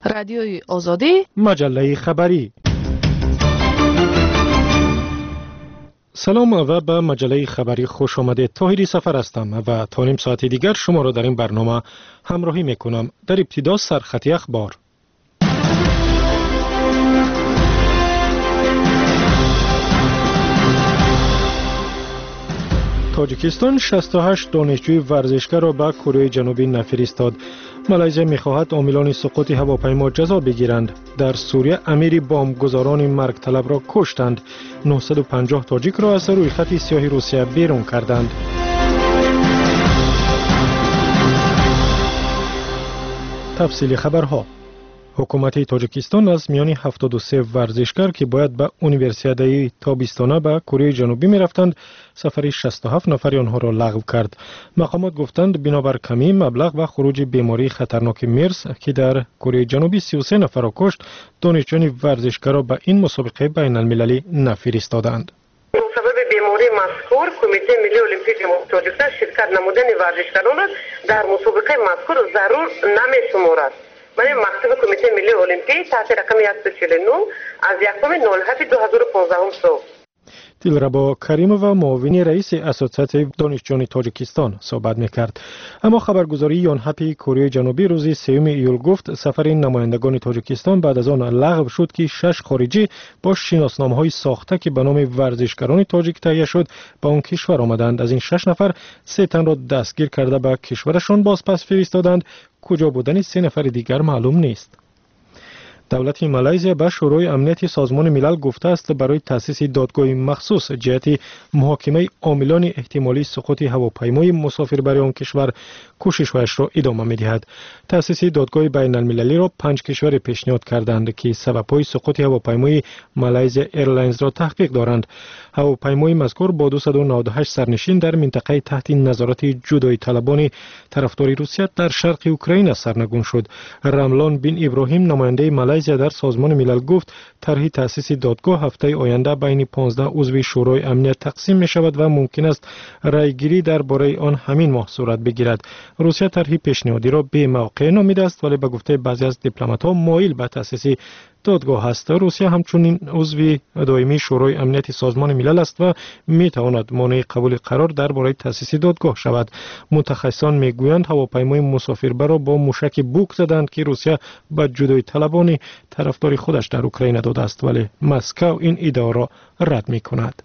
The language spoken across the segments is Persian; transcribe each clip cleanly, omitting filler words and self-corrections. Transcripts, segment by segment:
رادیوی آزادی، مجله خبری. سلام و به مجله خبری خوش آمدید. طاهری سفر هستم و تا نیم ساعت دیگر شما را در این برنامه همراهی میکنم. در ابتدا سرخط اخبار. تاجیکستان 68 دانشجوی ورزشکار را به کره جنوبی نفرستاد. مالزی می‌خواهد عاملان سقوط هواپیما جزا بگیرند. در سوریه امیر بمبگذاران مرگ طلب را کشتند. 950 تاجیک را از روی خط سیاه روسیه بیرون کردند. تفصیل خبرها. حکومت تاجیکستان از میان 73 ورزشکار که باید به اونیورسیاده تابستانه به کره جنوبی می رفتند، سفر 67 نفر آنها را لغو کرد. مقامات گفتند بنابر کمی مبلغ و خروج بیماری خطرناک مرس که در کره جنوبی 33 نفر را کشت، دانشجویان ورزشکار را به این مسابقه بین المللی نفرستادند. سبب بیماری مذکور کمیته ملی المپیک تاجیکستان شرکت نمودن ورزشکاران را در مسابقه مذکور ضرور نمی‌شمارد. برای مکتب کمیته ملی المپیک تحت رقم 149 از 1/7/2015 صبح. دلربا کریمووا معاون رئیس اساتید دانشجویان تاجیکستان صحبت می‌کرد. اما خبرگزاری یونهپ کره جنوبی روز 3 ایول گفت سفر نمایندگان تاجیکستان بعد از آن لغو شد که 6 خارجی با شناسنامه‌های ساخته که به نام ورزشکاران تاجیک تهیه شد به آن کشور آمدند. از این 6 نفر 3 تن را دستگیر کرده به کشورشان بازپس فرستادند. کجا بودن 3 نفر دیگر معلوم نیست. دولت مالزی به شورای امنیت سازمان ملل گفته است برای تأسیس دادگاه مخصوص جهت محاکمه عاملان احتمالی سقوط هواپیمای مسافربری آن کشور کوشش‌هایش را ادامه می‌دهد. تأسیس دادگاه بین المللی را 5 کشور پیشنهاد کردند که سبب‌های سقوط هواپیمای مالزی ایرلاینز را تحقیق دارند. هواپیمای مذکور با 298 سرنشین در منطقه تحت نظارت جدایی طلبان طرفدار روسیه در شرق اوکراین سرنگون شد. رملان بن ابراهیم نماینده مالزی در سازمان ملل گفت طرح تأسیس دادگاه هفته آینده بین 15 عضو شورای امنیت تقسیم می شود و ممکن است رأیگیری درباره آن همین ماه صورت بگیرد. روسیه طرح پیشنهادی را بی موقع نامیده است ولی به گفته بعضی از دیپلمات‌ها مایل به تأسیس دادگاه است. روسیه همچنین عضو دائمی شورای امنیت سازمان ملل است و می تواند مانع قبول قرار درباره تأسیس دادگاه شود. متخصصان میگویند هواپیمای مسافربر را با موشک بوک زدند که روسیه به جدایی طلبان طرفدار خودش در اوکراین داده است ولی مسکو این ادعا را رد می کند.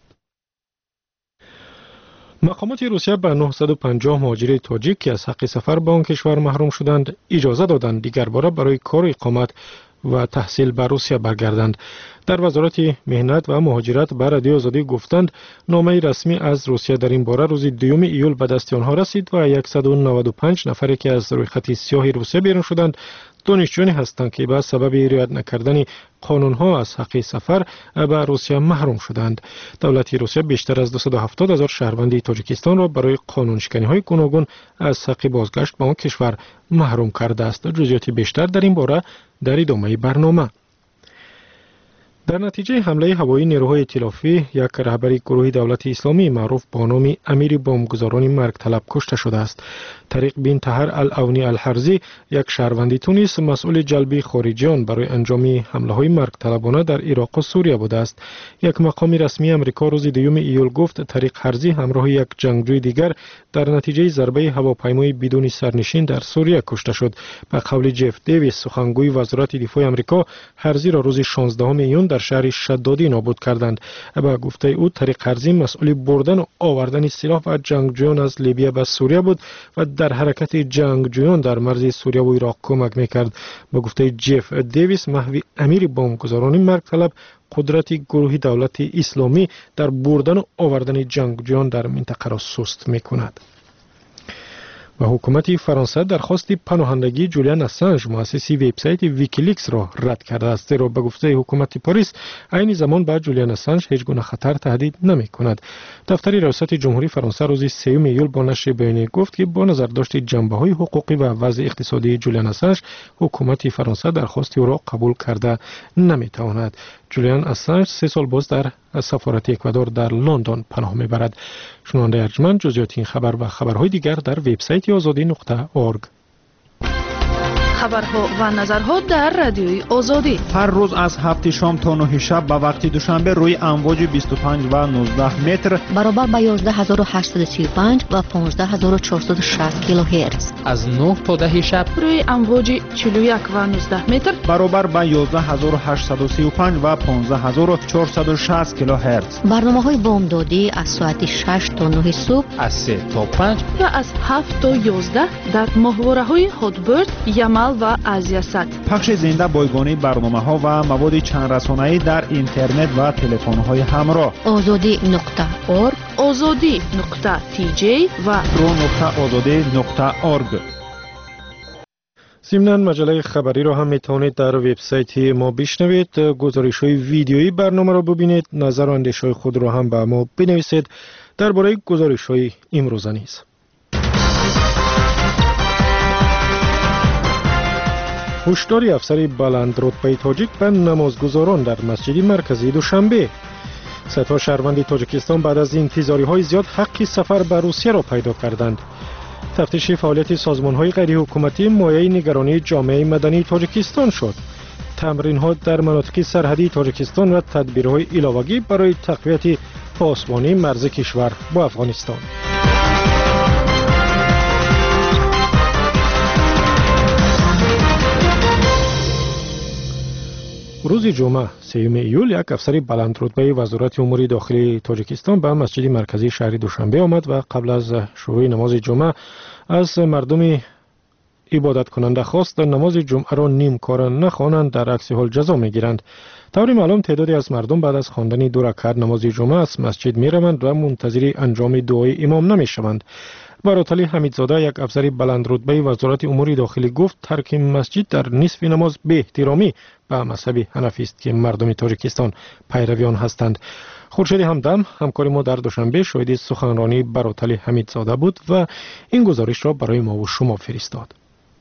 مقامات روسیه به 950 مهاجر تاجیک که از حق سفر به آن کشور محروم شدند اجازه دادند دیگر باره برای کار اقامت و تحصیل به روسیه برگردند. در وزارت مهنت و مهاجرت به رادیو آزادی گفتند نامه رسمی از روسیه در این باره روز 2 ایول به دست آنها رسید و 195 نفری که از روی خط سیاه روسیه بیرون شدند دانشجویانی هستند که به سبب رعایت نکردن قانون‌ها از حق سفر به روسیه محروم شدند. دولت روسیه بیشتر از 270,000 شهروند تاجیکستان را برای قانون‌شکنی‌های گوناگون از حق بازگشت به آن کشور محروم کرده است. جزئیات بیشتر در این باره در ادامه برنامه. در نتیجه حمله هوایی نیروهای ائتلافی یک رهبر گروه دولت اسلامی معروف با نام امیر بمبگذاران مرگ طلب کشته شده است. طریق بن طاهر العونی الحرزی یک شهروند تونس مسئول جلب خارجیان برای انجام حمله‌های مرگ طلبانه در عراق و سوریه بوده است. یک مقام رسمی آمریکا روز 2 ایول گفت طریق حرزی همراه یک جنگجوی دیگر در نتیجه ضربه هواپیمای بدون سرنشین در سوریه کشته شد. به قول جف دیویس سخنگوی وزارت دفاع آمریکا، حرزی را روز 16 ایون در شهر شدادی نابود کردند. به گفته او طریق حرزی مسئول بردن و آوردن سلاح و جنگجویان از لیبی به سوریه بود و در حرکت جنگجویان در مرز سوریه و عراق کمک میکرد. به گفته جف دیویس محو امیر بمبگذاران مرگ طلب قدرت گروه دولت اسلامی در بردن و آوردن جنگجویان در منطقه را سست میکند. و حکومت فرانسه درخواست پناهندگی جولیان اسانژ مؤسس وبسایت ویکیلیکس را رد کرده است. زیرا به گفته حکومت پاریس عین زمان بعد جولیان اسانژ هیچ گونه خطر تهدید نمی کند. دفتر ریاست جمهوری فرانسه روز 3 ایول با نشر بیانیه گفت که با نظر داشت جنبه‌های حقوقی و وضع اقتصادی جولیان اسانژ حکومت فرانسه درخواست او را قبول کرده نمی تواند. جولیان اسانژ 3 سال باز در سفارت اکوادور در لندن پناه میبرد. شنونده ارجمند جزئیات این خبر و خبرهای دیگر در وبسایت azadi.org. خبرها و نظرها در رادیوی آزادی. هر روز از 7 شام تا 9 شب به وقت دوشنبه روی امواج 25 و 19 متر برابر با 11835 و 15460 کیلوهرتز. از 9 تا 10 شب روی امواج 41 و 19 متر برابر با 11835 و 15460 کیلوهرتز. برنامه‌های بامدادی از ساعت 6 تا 9 صبح، از 3 تا 5 و از 7 تا 11 در ماهواره‌های هاتبرد، یمل و ازیاست. پخش زنده بایگانی برنامه‌ها و مواد چند رسانه‌ای در اینترنت و تلفن‌های همراه. azadi.org، azadi.tj و pro.azadi.org. ضمناً مجله خبری را هم میتوانید در وبسایت ما بشنوید. گزارش‌های ویدیویی برنامه را ببینید. نظر و اندیشه‌های خود را هم به ما بنویسید درباره گزارش‌های امروزه نیز. هشدار افسر بلند رتبه تاجیک به نمازگزاران در مسجد مرکزی دوشنبه. صدها شهروند تاجیکستان بعد از انتظاری‌های زیاد حق سفر به روسیه را پیدا کردند. تفتیش فعالیت سازمان‌های غیر حکومتی مایه نگرانی جامعه مدنی تاجیکستان شد. تمرین‌ها در مناطق سرحدی تاجیکستان و تدبیرهای علاوه‌ای برای تقویت پاسبانی مرز کشور با افغانستان. روز جمعه 3 ایول یک افسر بلند رتبه وزارت امور داخلی تاجیکستان به مسجد مرکزی شهر دوشنبه آمد و قبل از شروع نماز جمعه از مردم عبادت کننده خواست نماز جمعه را نیم کار نخوانند، در عکس حال جزا میگیرند. طوری معلوم تعدادی از مردم بعد از خواندن 2 رکعت نماز جمعه از مسجد می روند و منتظر انجام دعای امام نمی شوند. براتلی حمیدزاده، یک افسر بلند رتبه وزارت امور داخلی، گفت ترک مسجد در نصف نماز به احترامی به مذهب حنفی است که مردم تاجیکستان پیروی آن هستند. خورشید همدم همکار ما در دوشنبه شاهد سخنرانی براتلی حمیدزاده بود و این گزارش را برای ما و شما فرستاد.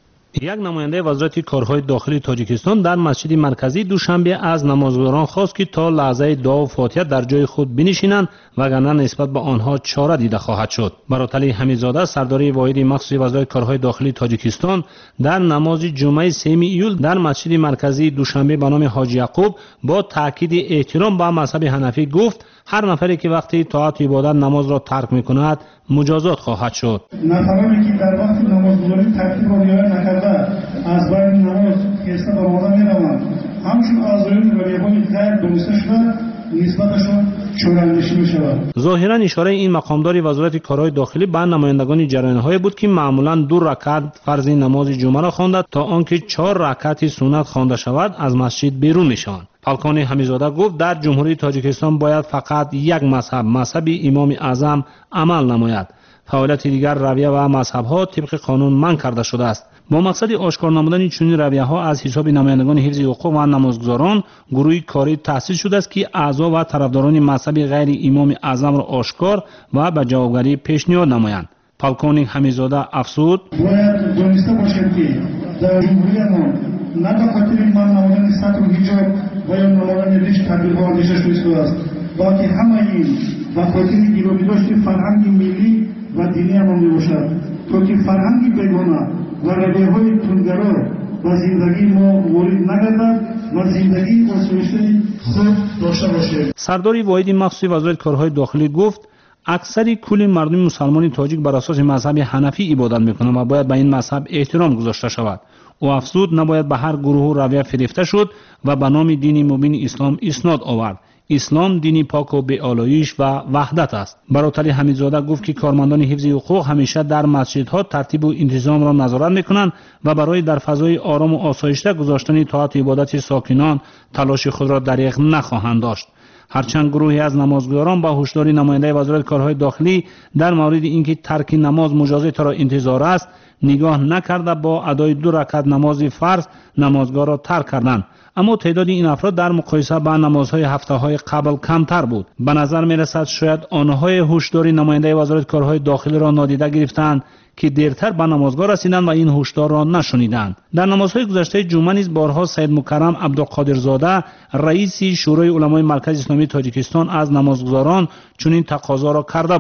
یک نماینده وزارت کارهای داخلی تاجیکستان در مسجد مرکزی دوشنبه از نمازگزاران خواست که تا لحظه دعا و فاتحه در جای خود بنشینند وگرنه نسبت به آنها چاره دیده خواهد شد. براتلی حمیدزاده، سردار واحد مخصوص وزارت کارهای داخلی تاجیکستان، در نماز جمعه 3 ایول در مسجد مرکزی دوشنبه به نام حاجی یعقوب با تاکید احترام به مذهب حنفی گفت هر نفری که وقتی طاعت و عبادت نماز را ترک می‌کند مجازات خواهد شد. نفرانی که در وقت نمازگزاری ترتیب را رعایت نکرده از بین نماز خسته برآمده می‌روند، همچون اعضایان ولیعهد غیر دانسته شده نسبتشان چوراندیشی می‌شود. ظاهراً اشاره این مقامدار وزارت کارهای داخلی به نمایندگان جریان‌های بود که معمولاً 2 رکعت فرض نماز جمعه را خواندند تا آنکه 4 رکعت سنت خوانده شود از مسجد بیرون می‌شوند. پالکانی حمیدزاده گفت در جمهوری تاجیکستان باید فقط یک مذهب امام اعظم عمل نماید. فعالیت دیگر رویه و مذهب‌ها طبق قانون منع کرده شده است. با مقصد آشکار نمودن چنین رویه‌ها از حساب نمایندگان حفظ حقوق و نمازگزاران گروهی کاری تأسیس شده است که اعضا و طرفداران مذهب غیر امام اعظم را آشکار و به جوابگری پیشنهاد نمایند. پالکانی حمیدزاده افزود: باید دانسته باشید که در جمهوری ما نه به خاطر من نمودن سطر و حجاب و یا نمودن ریش تبلیغ و اندیشه شده است، بلکه همه این به خاطر گیرابی داشت فرهنگ ملی و دینی ما میباشد تا که فرهنگ بیگانه و رویه‌های تندگرا و زندگی ما وارد نگردد و زندگی آسایشی خود داشته باشد. سردار واحد مخصوص وزارت کارهای داخلی گفت اکثر کل مردم مسلمان تاجیک بر اساس مذهب حنفی عبادت میکنند و باید به این مذهب احترام گذاشته شود. او افزود نباید به هر گروه و رویه فریفته شد و به نام دین مبین اسلام اسناد آورد. اسلام دینی پاک و بی آلایش و وحدت است. براتلی حمیدزاده گفت که کارمندان حفظ حقوق همیشه در مسجدها ترتیب و انتظام را نظارت میکنند و برای در فضای آرام و آسایشته گذاشتن طاعت و عبادت ساکنان تلاش خود را دریغ نخواهند داشت. هرچند گروهی از نمازگزاران با هشدار نماینده وزارت کارهای داخلی در مورد اینکه ترک نماز مجازات را انتظار است نگاه نکرده با ادای 2 رکعت نماز فرض نمازگاه را ترک کردند، اما تعداد این افراد در مقایسه با نمازهای هفته‌های قبل کمتر بود. به نظر می‌رسد شاید آنهای هشدار نماینده وزارت کارهای داخلی را نادیده گرفتند که دیرتر به نمازگاه رسیدند و این هشدار را نشنیدند. در نمازهای گذشته جمعه نیز بارها سید مکرم عبدالقادرزاده رئیس شورای علمای مرکز اسلامی تاجیکستان از نمازگزاران چنین تقاضا را کرده بود.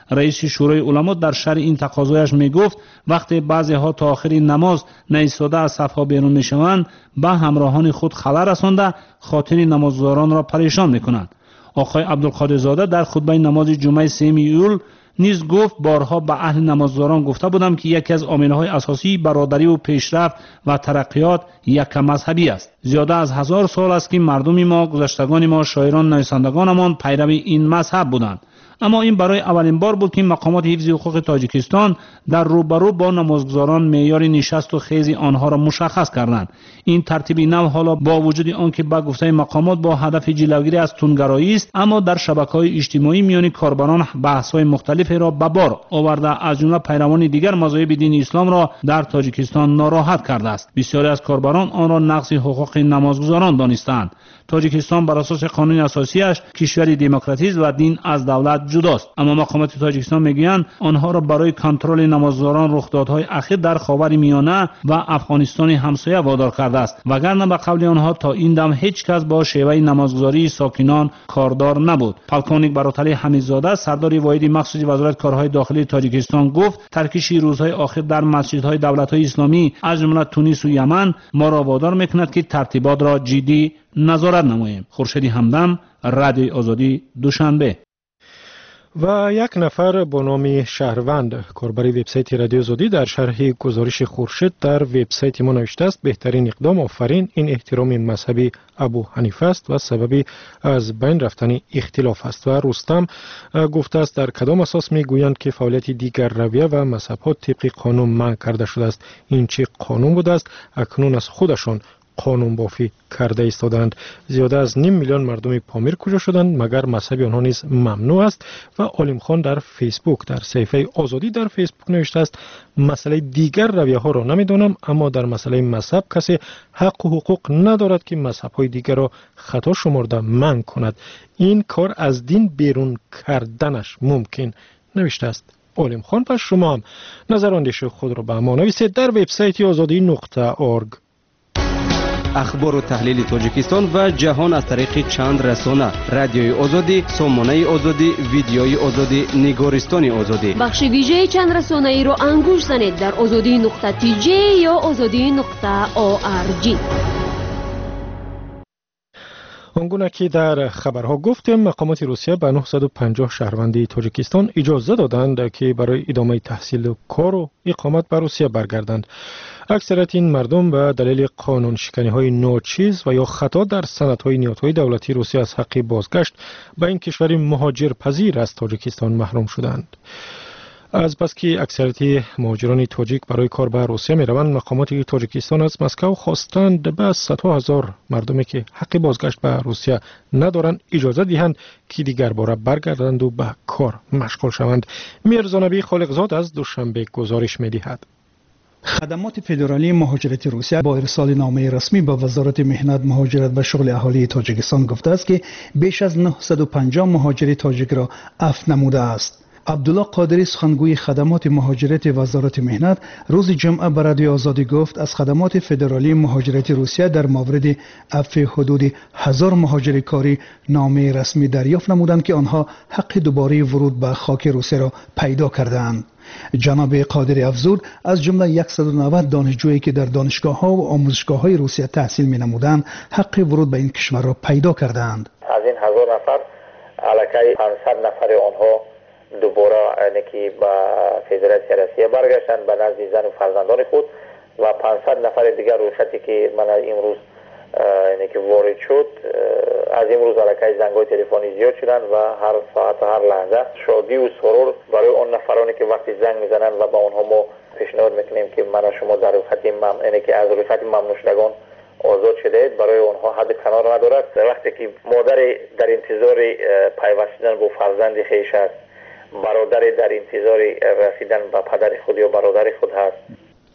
رئیس شورای علما در شرح این تقاضایش میگفت وقتی بعضی ها تا آخر نماز نایستاده از صفها بیرون میشوند به همراهان خود خلل رسانده خاطر نمازگزاران را پریشان میکنند. آقای عبدالقادر زاده در خطبه نماز جمعه 3 ایول نیز گفت بارها به اهل نمازگزاران گفته بودم که یکی از عامل‌های اساسی برادری و پیشرفت و ترقیات یک مذهبی است. زیاده از 1000 سال است که مردم ما، گذشتگان ما، شاعران نویسندگانمان پیرو این مذهب بودند. اما این برای اولین بار بود که مقامات حفظ حقوق تاجیکستان در روبرو با نمازگزاران معیار نشست و خیز آنها را مشخص کردند. این ترتیب نو حالا با وجود آنکه به گفته مقامات با هدف جلوگیری از تندگرایی است، اما در شبکه‌های اجتماعی میان کاربران بحث‌های مختلفی را به بار آورده از جمله پیروان دیگر مذاهب دین اسلام را در تاجیکستان ناراحت کرده است. بسیاری از کاربران آن را نقض حقوق نمازگزاران دانستند. تاجیکستان بر اساس قانون اساسیش کشوری دموکراتیک و دین از دولت جداست، اما مقامات تاجیکستان میگویند آنها را برای کنترل نمازگزاران رخدادهای اخیر در خاورمیانه و افغانستان همسایه وادار کرده است، وگرنه به قول آنها تا این دم هیچ کس با شیوه نمازگزاری ساکنان کاردار نبود. پالکونیک براتلی حمیدزاده سردار واحد مخصوص وزارت کارهای داخلی تاجیکستان گفت ترکیش روزهای آخر در مسجدهای دولت‌های اسلامی از جمله تونس و یمن ما را وادار میکند که ترتیبات را جدی نظارت نماییم. خورشید همدم، رادیوی آزادی، دوشنبه. و یک نفر با نام شهروند کاربر وبسایت رادیو آزادی در شرح گزارش خورشید در وبسایت ما نوشته است بهترین اقدام آفرین این احترام مذهبی ابو حنیفه است و سببی از بین رفتن اختلاف است. و رستم گفته است در کدام اساس میگویند که فعالیت دیگر رویه و مذهب‌ها طبق قانون منع کرده شده است؟ این چه قانون بوده است؟ اکنون از خودشان قانون بافی کرده ایستادند. زیاده از 5 میلیون مردم پامیر کجا شدند مگر مذهب آنها نیز ممنوع است؟ و عالم خان در فیسبوک در صفحه آزادی در فیسبوک نوشته است مسئله دیگر رویه ها را نمیدانم، اما در مسئله مذهب کسی حق و حقوق ندارد که مذهب های دیگر را خطا شمرده منع کند. این کار از دین بیرون کردنش ممکن نوشته است عالم خان. و شما هم نظر و اندیشه خود را به ما نویسید در وبسایت azadi.org. اخبار و تحلیل تاجیکستان و جهان از طریق چند رسانه: رادیوی آزادی، سامانه آزادی، ویدیوی آزادی، نگارستان آزادی. بخش ویژه چند رسانه ای را انگوش زنید در azadi.tj یا azadi.org. آنگونه که در خبرها گفتیم مقامات روسیه به 950 شهروند تاجیکستان اجازه دادند که برای ادامه تحصیل و کار و اقامت به روسیه برگردند. اکثریت این مردم به دلیل قانون شکنی های ناچیز و یا خطا در سندهای نیازهای دولتی روسیه از حق بازگشت به این کشور مهاجر پذیر از تاجیکستان محروم شدند. از بس که اکثریت مهاجران تاجیک برای کار به روسیه می روند، مقامات تاجیکستان از مسکو خواستند به صدها هزار مردمی که حق بازگشت به روسیه ندارند اجازه دهند که دیگر باره برگردند و به کار مشغول شوند. میرزا نبی خالقزاد از دوشنبه گزارش می دهد. خدمات فدرالی مهاجرت روسیه با ارسال نامه رسمی به وزارت مهنت، مهاجرت و شغل اهالی تاجیکستان گفته است که بیش از 950 مهاجر تاجیک را عفو نموده است. عبدالله قادری سخنگوی خدمات مهاجرت وزارت مهنت روز جمعه به رادیو آزادی گفت از خدمات فدرالی مهاجرت روسیه در مورد عفو حدود 1000 مهاجر کاری نامه رسمی دریافت نمودند که آنها حق دوباره ورود به خاک روسیه را پیدا کردند. جناب قادری افزود از جمله 190 دانشجویی که در دانشگاه‌ها و آموزشگاه‌های روسیه تحصیل می‌نمودند حق ورود به این کشور را پیدا کردند. از این 1000 نفر علاقه 500 نفر آنها دوباره که به فدراسیون روسیه برگشتند به نزد زن و فرزندان خود و 500 نفر دیگر روشتی که من امروز که وارد شد از امروز علاقه زنگ‌های تلفنی زیاد شدند و هر ساعت و هر لحظه شادی و سرور برای اون نفرانی که وقتی زنگ میزنند و با اونها ما پیشنهاد میکنیم که من شما در رخصت که از رخصت ممنوع شدگان آزاد شده اید، برای اونها حد کنار ندارد. وقتی که مادر در انتظار پیوستن با فرزند خویش است، برادر در انتظار رسیدن به پدر خود یا برادر خود هست.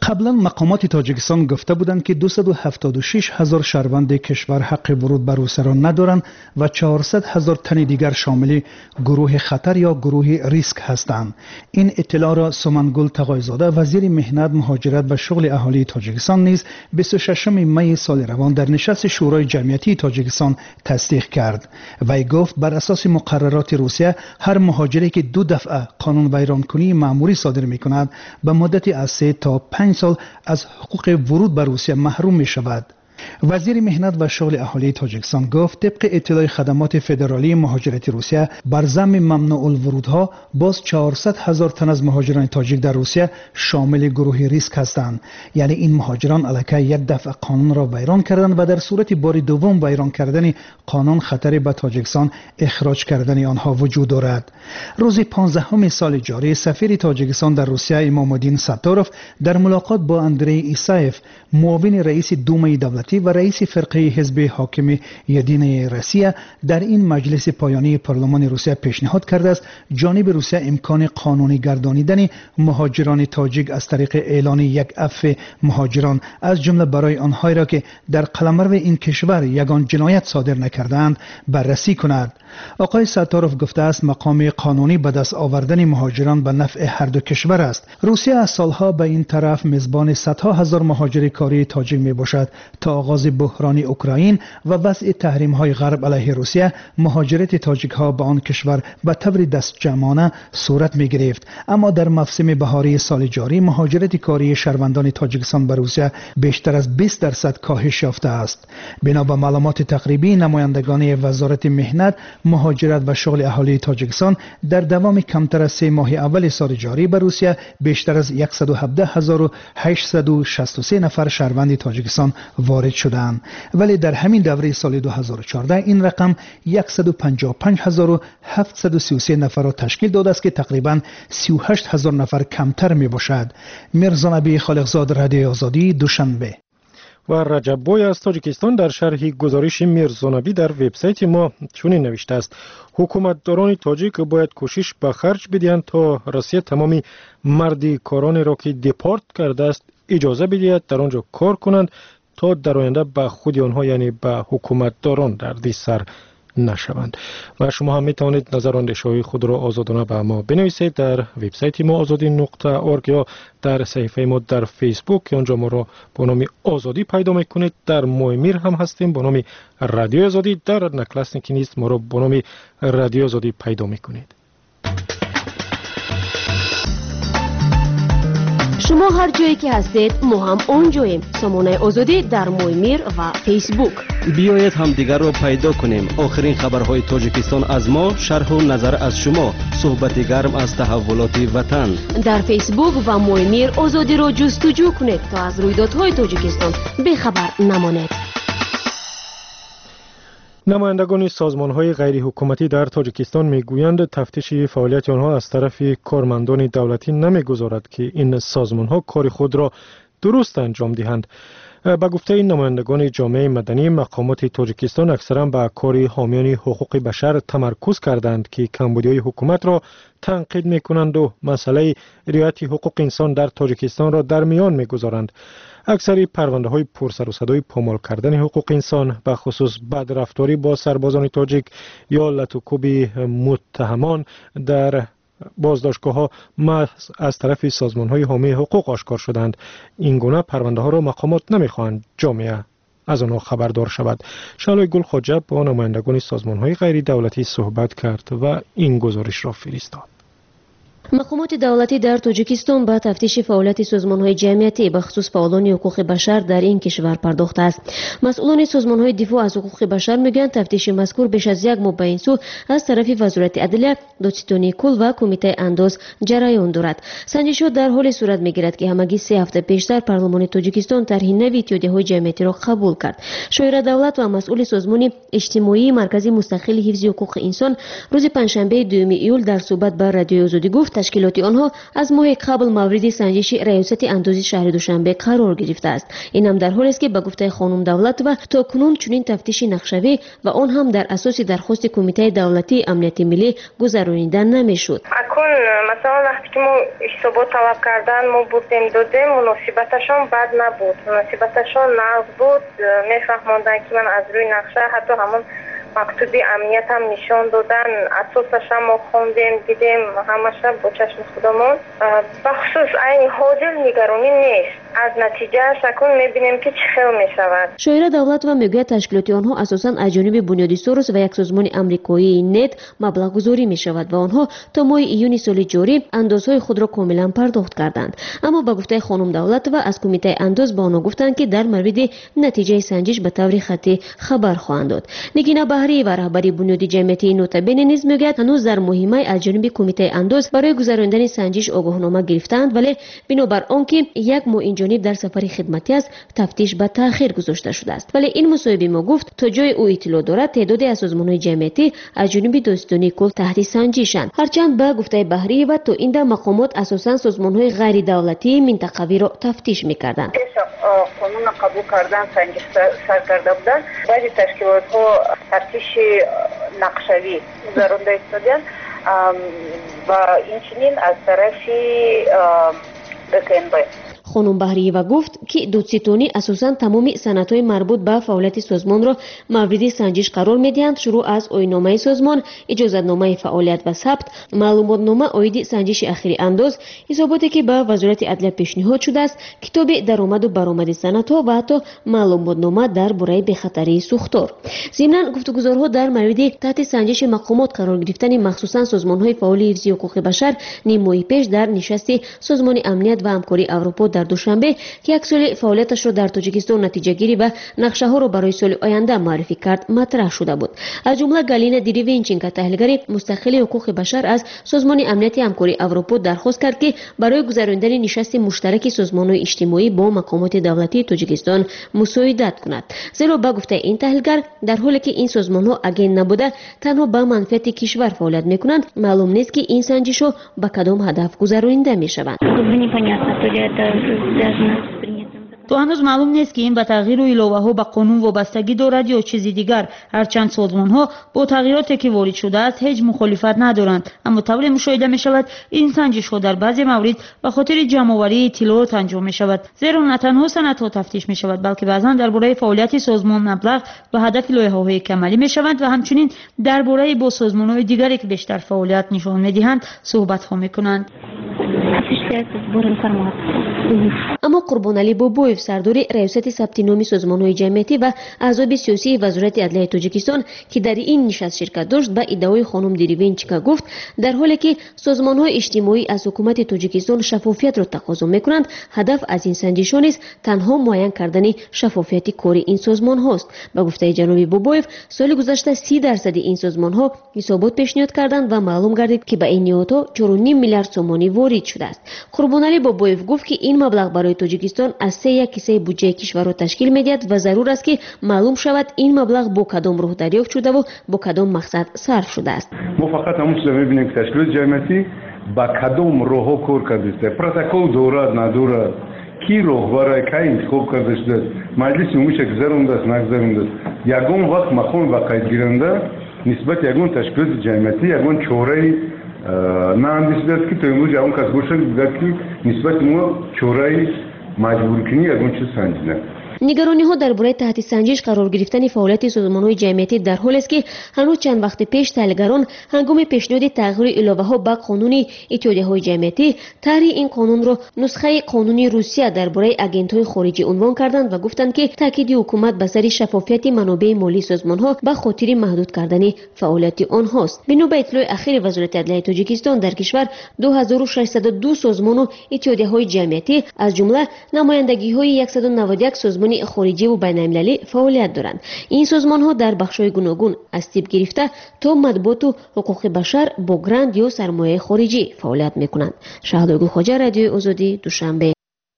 قبلا مقامات تاجیکستان گفته بودند که 276,000 شهروند کشور حق ورود به روسیه را ندارند و 400,000 تن دیگر شامل گروه خطر یا گروه ریسک هستند. این اطلاع را سمنگل تقایزاده وزیر مهنت، مهاجرت و شغل اهالی تاجیکستان نیز 26 می سال روان در نشست شورای جمعیتی تاجیکستان تصدیق کرد. وی گفت بر اساس مقررات روسیه هر مهاجری که 2 دفعه قانون ویرانکنی مأموری صادر می‌کند به مدت از 3 تا 5 سال از حقوق ورود به روسیه محروم می شود. وزیر مهنت و شغل اهالی تاجیکستان گفت طبق اطلاع خدمات فدرالی مهاجرت روسیه بر ضمن ممنوع الورودها باز 400,000 تن از مهاجران تاجیک در روسیه شامل گروه ریسک هستند. یعنی این مهاجران علاکه یک دفعه قانون را ویران کردند و در صورت بار دوم ویران کردن قانون خطری به تاجیکستان اخراج کردن آنها وجود دارد. روز 15 سال جاری سفیر تاجیکستان در روسیه امام الدین ستاروف در ملاقات با اندری ایسایف معاون رئیس دومه دولتی و رئیس فرقه حزب حاکم یدین روسیه در این مجلس پایانی پارلمان روسیه پیشنهاد کرده است جانب روسیه امکان قانونی گردانیدن مهاجران تاجیک از طریق اعلان یک عفو مهاجران از جمله برای آنهایی را که در قلمرو این کشور یگان جنایت صادر نکردند بررسی کند. آقای ستاروف گفته است مقام قانونی به دست آوردن مهاجران به نفع هر دو کشور است. روسیه از سالها به این طرف میزبان صدها هزار مهاجر کاری تاجیک می باشد. تا آغاز بحران اوکراین و وضع تحریم های غرب علیه روسیه مهاجرت تاجیک ها به آن کشور به طور دست جمعانه صورت می گرفت. اما در موسم بهاری سال جاری مهاجرت کاری شهروندان تاجیکستان به روسیه بیشتر از 20% کاهش یافته است. بنا به معلومات تقریبی نمایندگان وزارت مهنت، مهاجرت و شغل اهالی تاجیکستان در دوام کمتر از 3 ماه اول سال جاری به روسیه بیشتر از 117,863 نفر شهروند تاجیکستان وارد شدند، ولی در همین دوره سال 2014 این رقم 155,733 نفر را تشکیل داده است که تقریباً 38,000 نفر کمتر می باشد. میرزا نبی خالقزاد، رادیو آزادی، دوشنبه. و رجب بوی از تاجیکستان در شرح گزارش میرزانبی در وبسایت ما چنین نوشته است: حکومتداران تاجیک باید کوشش به خرج بدهند تا روسیه تمامی مردی کارانی را که دیپورت کرده است اجازه بدهد در آنجا کار کنند تا در آینده به خود آنها یعنی به حکومتداران دردی سر نشوند. و شما هم می توانید نظر و اندیشه‌های خود را آزادانه به ما بنویسید در وبسایت ما azadi.org یا در صفحه ما در فیسبوک که آنجا ما را با نام آزادی پیدا میکنید. در مویمیر هم هستیم با نام رادیو آزادی. در نکلسنی که نیست ما را با نام رادیو آزادی پیدا میکنید. شما هر جایی که هستید ما هم اونجاییم. سامانه آزادی در مویمیر و فیسبوک. بیایید هم دیگر رو پیدا کنیم. آخرین خبرهای تاجیکستان از ما، شرح و نظر از شما، صحبت گرم از تحولات وطن. در فیسبوک و مویمیر آزادی رو جستجو کنید تا از رویدادهای تاجیکستان بی‌خبر نمانید. نمایندگان سازمان‌های غیر حکومتی در تاجیکستان می‌گویند تفتیش فعالیت آنها از طرف کارمندان دولتی نمی‌گذارد که این سازمان‌ها کار خود را درست انجام دهند. با گفته این نمایندگان جامعه مدنی، مقامات تاجیکستان اکثرا به کار حامیان حقوق بشر تمرکز کردند که کمبودی‌های حکومت را تنقید می‌کنند و مسئله رعایت حقوق انسان در تاجیکستان را در میان می‌گذارند. اکثر پرونده‌های پرسر و صدای پامال کردن حقوق انسان به خصوص بدرفتاری با سربازان تاجیک یا لطوکوب متهمان در بازداشتگاه‌ها از طرف سازمان‌های حامی حقوق آشکار شدند. این گونه پرونده‌ها را مقامات نمی‌خواهند جامعه از آنها خبردار شود. شالوی گل خواجه با نمایندگان سازمان‌های غیر دولتی صحبت کرد و این گزارش را فرستاد. مقامات دولتی در تاجیکستان با تفتیش فعالیت سازمان‌های جمعیتی به خصوص فعالان حقوق بشر در این کشور پرداخته است. مسئولان سازمان‌های دفاع از حقوق بشر میگویند تفتیش مذکور بیش از یک ماه به این سو از طرف وزارت عدلیه، دادستانی کل و کمیته انداز جریان دارد. سنجش‌ها در حال صورت میگیرد که همگی 3 هفته پیشتر پارلمان تاجیکستان طرح نوی اتحادیه‌های جمعیتی را قبول کرد. شورای دولت و مسئول سازمان اجتماعی مرکز مستقل حفظ حقوق انسان روز پنجشنبه 2 ایول در صحبت با رادیو آزادی گفت تشکیلات آنها از ماه قبل مورد سنجش ریاست اندازی شهر دوشنبه قرار گرفته است. این هم در حالی است که به گفته خانم دولت و تاکنون چنین تفتیش نقشه‌ای و آن هم در اساس درخواست کمیته دولتی امنیت ملی گذرانیده نمیشد. اکنون مثلا وقتی که ما حسابات طلب کردن ما بودیم دادیم مناسبتشان بد نبود، مناسبتشان نقض بود. میفهماندن که من از روی نقشه حتی همون مکتوبی امنیت هم نشان دادن، اساسش هم ما خوندیم دیدیم همش با چشم خودمون. بخصوص این حاضر نگرانی نیست، از نتیجه شکل میبینیم که چه خیلی میشود. شاعره دولت و میگوید تشکیلات آنها اساساً از جانب بنیادی سوروس و یک سازمان آمریکایی نت مبلغ گذاری میشود و آنها تا ماه ایون سال جاری اندازهای خود را کاملا پرداخت کردند. اما با گفته خانم دولت و از کمیته انداز با آنها گفتند که در مورد نتیجه سنجش به طور خطی خبر خواهند داد. نگینا بهری و رهبری بنیادی جمعیتی نوتابن نیز میگوید هنوز در مهمه از جانب کمیته انداز برای گذراندن سنجش آگاهنامه گرفتند، ولی بنابر آنکه یک معین جانب در سفر خدمتی است تفتیش به تأخیر گذاشته شده است. ولی این مصاحبه ما گفت تا جای او اطلاع دارد تعدادی از سازمان‌های جمعیتی از جانب داستانی کل تحت سنجش‌اند. هرچند به گفته بهری و تا این مقامات اساساً سازمان‌های غیر دولتی منطقوی را تفتیش می‌کردند. قانون قبول کردن سنجش سر کرده بودند. بعضی تشکیلات‌ها تفتیش نقشوی گذرانده ایستادند و اینچنین از طرف BKNB. خانم بهریه و گفت که دادستانی اساساً تمام سندهای مربوط به فعالیت سازمان را مورد سنجش قرار می‌دهند، شروع از آیین‌نامه سازمان، اجازتنامه فعالیت و ثبت، معلوماتنامه عاید سنجش اخیر انداز، حساباتی که به وزارت عدلیه پیشنهاد شده است، کتاب درآمد و برآمد سندها و حتی معلوماتنامه درباره بخطری سوختار. ضمناً گفتگوزارها در مورد تحت سنجش مقامات قرار گرفتن مخصوصاً سازمان‌های فعال حفظ حقوق بشر نیم ماه پیش در نشست سازمان امنیت و همکاری اروپا در دوشنبه که یک سال فعالیتش را در تاجیکستان نتیجه گیری و نقشه ها را برای سال آینده معرفی کرد مطرح شده بود. از جمله گالینا دیریوینچینکا تحلیلگر مستقل حقوق بشر از سازمان امنیت همکاری اروپا درخواست کرد که برای گذراندن نشست مشترک سازمان‌های اجتماعی با مقامات دولتی تاجیکستان مساعدت کند. زیرا به گفته این تحلیلگر در حالی که این سازمان‌ها اگه نبوده تنها به منفعت کشور فعالیت می‌کنند، معلوم نیست که این سنجش‌ها به کدام هدف گذرانده می‌شوند. تو هنوز معلوم نیست که این به تغییر و علاوه ها به قانون وابستگی دارد یا چیزی دیگر. هرچند سازمان ها با تغییراتی که وارد شده است هیچ مخالفت ندارند، اما طوری مشاهده می شود این سنجش ها در بعضی موارد به خاطر جمع‌آوری اطلاعات انجام می شود، زیرا نه تنها سندها تفتیش می شود بلکه بعضا درباره فعالیت سازمان مبلغ و هدف لایحه‌های کمالی می شوند و همچنین درباره با سازمان های دیگری که بیشتر فعالیت نشان می دهند صحبت ها می کنند. اما قربان علی بابویف سردار ریاست ثبت نام سازمان‌های جمعیتی و اعضای سیاسی وزارت عدلیه تاجیکستان که در این نشست شرکت داشت به ادعای خانم دیریوینچکا گفت در حالی که سازمان‌های اجتماعی از حکومت تاجیکستان شفافیت را تقاضا می‌کنند، هدف از این سنجش‌ها نیست تنها معین کردن شفافیت کار این سازمان‌ها است. به گفته جناب بابویف سال گذشته 30% این سازمان‌ها حسابات پیشنهاد کردند و معلوم گردید که به این نیات‌ها 4.5 میلیارد سومانی وارد شده است. قربان علی بابویف گفت که این مبلغ برای تاجیکستان از 1/3 کیسه بودجه کشور را تشکیل می‌دهد و ضرور است که معلوم شود این مبلغ با کدام راه دریافت شده و با کدام مقصد صرف شده است. ما فقط همون چیزا می‌بینیم که تشکیلات جمعیتی با کدام راه‌ها کار کرده، پروتکل دارد ندارد، کی راهبر کی انتخاب کرده شده، مجلس عمومی چه گذرانده است نگذرانده است. یگان وقت مقام و قید گیرنده نسبت یگان تشکیلات جمعیتی یگان چاره نه اندیشیده است که تا امروز اون کس باشد که نسبت ما چاره مجبور کنی یگان چیز سنجیده. نگرانی ها درباره تحت سنجش قرار گرفتن فعالیت سازمان‌های جمعیتی در حالی است که هنوز چند وقت پیش تحلیلگران هنگام پیشنهاد تغییر علاوه ها به قانون اتحادیه‌های جمعیتی طرح این قانون را نسخه قانون روسیه درباره آژانس‌های خارجی عنوان کردند و گفتند که تاکید حکومت به سر شفافیت منابع مالی سازمان‌ها به خاطر محدود کردن فعالیت آنهاست. بنا به اطلاع اخیر وزارت عدلیه تاجیکستان در کشور 2602 سازمان و اتحادیه‌های جمعیتی از جمله نمایندگی‌های 191 سازمان خارجی و بین‌المللی فعالیت دارند. این سازمان‌ها در بخش‌های گوناگون از تیپ گرفته تا مطبوعات و حقوق بشر با گرانت یا سرمایه خارجی فعالیت می‌کنند. شهدای خواجه رادیوی آزادی دوشنبه.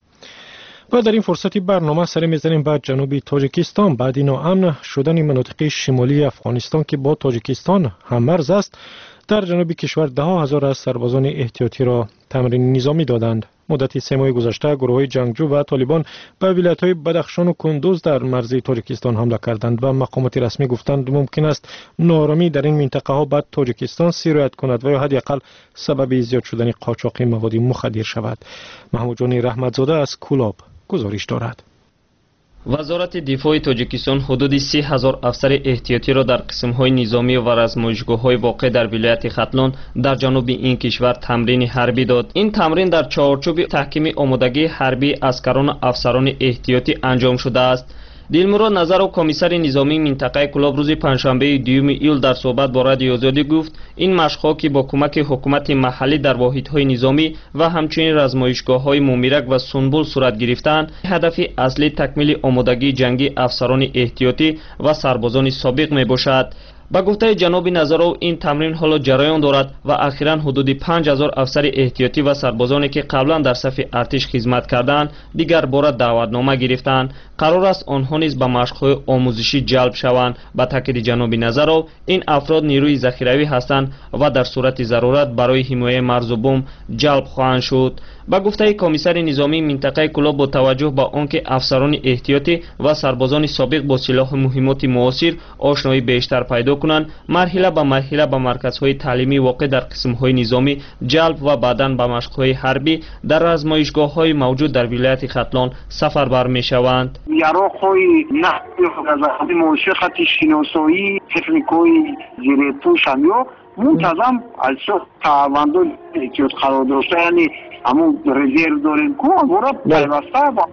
و در این فرصتی برنامه سر می‌زنیم به جنوب تاجیکستان. بعد ناامن شدن مناطق شمالی افغانستان که با تاجیکستان هم مرز است، در جنوب کشور 10,000 از سربازان احتیاطی را تمرین نظامی دادند. مدت 3 ماه گذشته گروه‌های جنگجو و طالبان به ولایت‌های بدخشان و کندوز در مرز تاجیکستان حمله کردند و مقامات رسمی گفتند ممکن است ناآرامی در این منطقه ها به تاجیکستان سرایت کند و یا حداقل سبب زیاد شدن قاچاق مواد مخدر شود. محمود جان رحمتزاده از کولاب گزارش دارد. وزارت دفاع تاجیکستان حدود 30,000 افسر احتیاطی را در قسم‌های نظامی و رزمایشگاه‌های واقع در ولایت ختلان در جنوب این کشور تمرین حربی داد. این تمرین در چارچوب تحکیم آمادگی حربی اسکران و افسران احتیاطی انجام شده است. دلمراد نظرов کمیسر نظامی منطقه کلاب روز پنجشنبه 2 ایول در صحبت با رادیو آزادی گفت این مشق‌ها که با کمک حکومت محلی در واحدهای نظامی و همچنین رزمایشگاه‌های مومیرک و سنبل صورت گرفتند، هدف اصلی تکمیل آمادگی جنگی افسران احتیاطی و سربازان سابق میباشد. با گفته جناب نظرov این تمرین حالا جریان دارد و اخیراً حدود 5000 افسر احتیاطی و سربازانی که قبلا در صف ارتش خدمت کردند دیگر بار دعوتنامه گرفتند. قرار است آنها نیز به مشق‌های آموزشی جلب شوند. با تاکید جناب نظرov این افراد نیروی ذخیروی هستند و در صورت ضرورت برای حمایت مرز و بم جلب خواهند شد. با گفته کمیسر نظامی منطقه کلاب با توجه به آنکه افسران احتیاطی و سربازان سابق با سلاح مهمات معاصر آشنایی بیشتر پیدا کنند، مرحله به مرحله به مرکزهای تعلیمی واقع در قسم‌های نظامی جلب و بعداً به مشق‌های حربی در رزمایشگاه‌های موجود در ولایت ختلان سفربر می‌شوند. яроқҳои нақди ғазаби муошиқати шиносоӣ техникои зирепӯшанд ё мунтазам аз таъвандони эҳтиёт қарор дошта, яъне ҳамун резерв дорем ку амора пайваста ба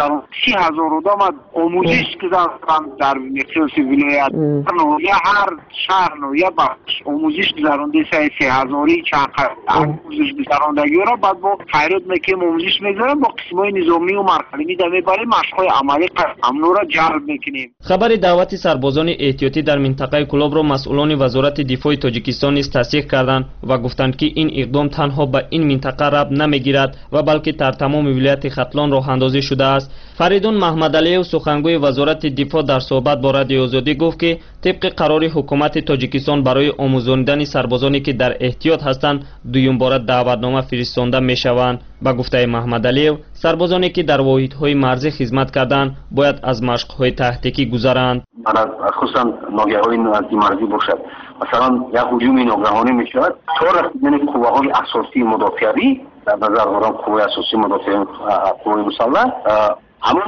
30,000 одам омӯзиш гузаронанд дар миқёси вилоят. ноҳия ҳар шаҳр ноҳия бахш омӯзиш гузаронда 30,000-и чанд омӯзиш гузарондагиро баъд бо хайрот мекунем омӯзиш мегузарем бо қисмҳои низомию марҳалӣ мида мебарем машқҳои амалӣ амнуро ҷалб мекунем. хабари даъвати сарбозони эҳтиётӣ дар минтақаи кулобро масъулони вазорати дифои тоҷикистон низ тасдиқ карданд ва гуфтанд ки ин иқдом танҳо ба ин минтақа рабт намегирад ва балки дар тамоми вилояти хатлон роҳандозӣ шудааст. фаридун маҳмадалиев сухангӯи вазорати дифоъ дар суҳбат бо радиои озодӣ гуфт ки тибқи қарори ҳукумати тоҷикистон барои омӯзондани сарбозоне ки дар эҳтиёт ҳастанд дуюмбора даъватнома фиристонда мешаванд. ба гуфтаи маҳмадалиев сарбозоне ки дар воҳидҳои марзӣ хизмат карданд бояд аз машқҳои таҳдиқӣ гузаранд. خصوصا ناگهانی نزدیک مرزی باشد، مثلا یک هجوم ناگهانی میشود تا رسیدن قوه‌های اساسی مدافعی در نظر دارم قوه اساسی مدافع قوه مسلح همون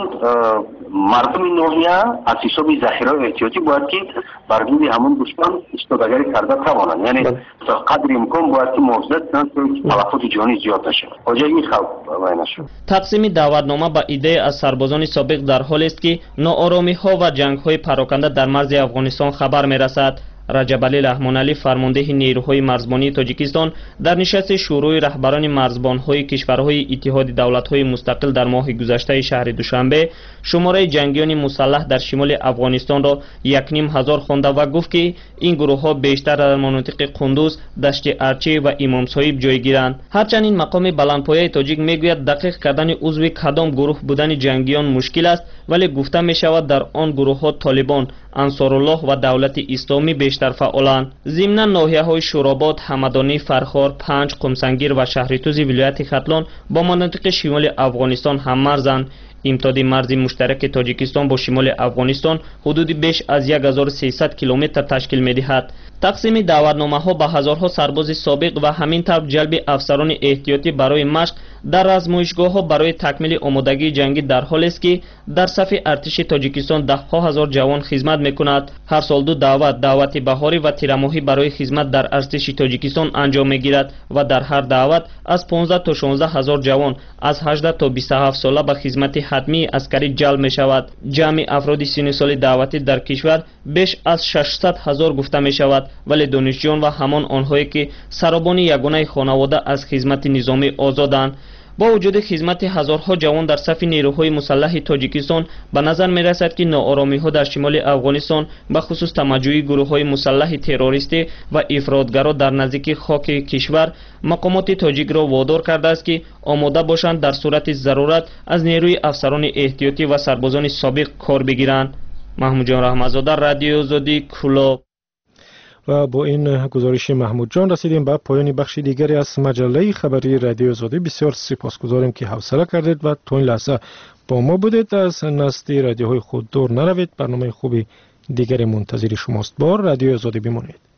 مردم ناحیه از حساب ذخیره احتیاطی باید که برگزید همون دشمن استفاده کرده توانند، یعنی تا قدر امکان باید که محافظت کنند تا تلفات جانی زیاد نشود. حاجی این خلق باید نشود. تقسیم دعوتنامه با ایده از سربازان سابق در حالی است که ناآرامی‌ها و جنگ‌های پراکنده در مرز افغانستان خبر می‌رسد. раҷабалӣ раҳмоналӣ фармондеҳи нерӯҳои марзбонии тоҷикистон дар нишасти шӯрои раҳбарони марзбонҳои кишварҳои иттиҳоди давлатҳои мустақил дар моҳи гузаштаи шаҳри душанбе шумораи ҷангиёни мусаллаҳ дар шимоли афғонистонро 1500 хонда ва гуфт ки ин гурӯҳҳо бештар дар монотиқи қундуз, дашти арчӣ ва имомсоҳиб ҷойгиранд. ҳарчанд ин мақоми баландпояи тоҷик мегӯяд дақиқ кардани узви кадом гурӯҳ будани ҷангиён мушкил аст, вале гуфта мешавад дар он гурӯҳҳо толибон, ансоруллоҳ ва давлати исломӣ бештар фаъоланд. зимнан ноҳияҳои шӯробод, ҳамадонӣ, фархор, панҷ, қумсангир ва шаҳритузи вилояти хатлон бо монотиқи шимоли афғонистон ҳаммарзанд. имтиёди марзи муштараки тоҷикистон бо шимоли афғонистон ҳудуди беш аз 1300 километр ташкил медиҳад. тақсими даъватномаҳо ба ҳазорҳо сарбози собиқ ва ҳамин тавр ҷалби афсарони эҳтиётӣ барои машқ дар размоишгоҳҳо барои такмили омодагии ҷангӣ дар ҳолест ки дар сафи артиши тоҷикистон даҳҳо ҳазор ҷавон хизмат мекунад. ҳар сол ду даъвати баҳорӣ ва тирамоҳӣ барои хизмат дар артиши тоҷикистон анҷом мегирад ва дар ҳар даъват аз 15 то 16 ҳазор ҷавон аз 18 то 27 сола ба хизмати ҳатмии аскарӣ ҷалб мешавад. ҷамъи афроди синни соли даъватӣ дар кишвар беш аз 600 ҳазор гуфта мешавад, вале донишҷӯён ва ҳамон онҳое ки саробони ягонаи хонавода аз хизмати низомӣ озоданд. бо вуҷуди хизмати ҳазорҳо ҷавон дар сафи нерӯҳои мусаллаҳи тоҷикистон ба назар мерасад ки нооромиҳо дар шимоли афғонистон ба хусус тамаҷҷӯи гурӯҳҳои мусаллаҳи террористӣ ва ифротгаро дар наздики хоки кишвар мақомоти тоҷикро водор кардааст ки омода бошанд дар сурати зарурат аз нерӯи афсарони эҳтиётӣ ва сарбозони собиқ кор бигиранд. маҳмудҷон раҳматзода, радиои озодӣ, кӯлоб. و با این گزارش محمود جان رسیدیم به پایان بخش دیگری از مجله خبری رادیو آزادی. بسیار سپاسگزاریم که حوصله کردید و تا این لحظه با ما بودید. از نزد رادیوهای خود دور نروید. برنامه خوبی دیگری منتظر شماست. با رادیو آزادی بمانید.